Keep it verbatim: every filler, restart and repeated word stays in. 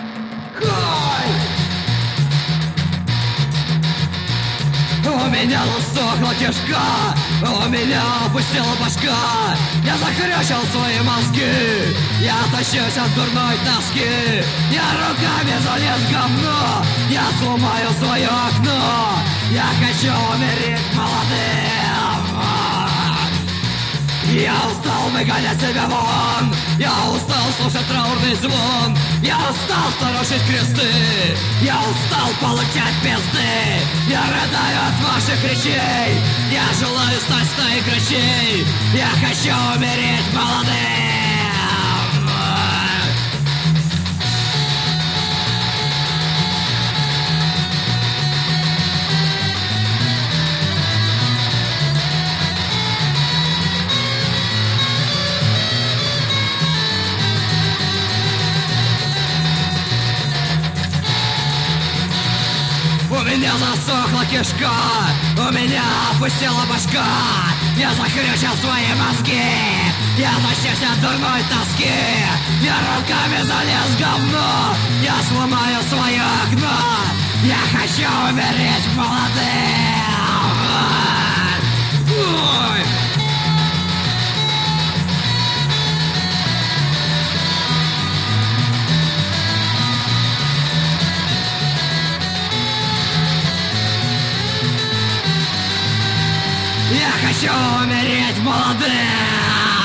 У меня засохла кишка, у меня опустила башка. Я захрячил свои мозги, я тащусь от дурной тоски. Я руками залез в говно, я сломаю свое окно. Я хочу умереть молодым. Я устал выгонять себя вон, я устал слушать траурный звон. Я устал сторожить кресты, я устал получать пизды. Я рыдаю от ваших речей, я желаю стать стаей грачей. Я хочу умереть молодым. У меня засохла кишка, у меня опустила башка. Я захрючил свои мозги, я тащусь от дурной тоски. Я руками залез в говно, я сломаю свое окно. Я хочу умереть молодым. Ой! Я хочу умереть молодым.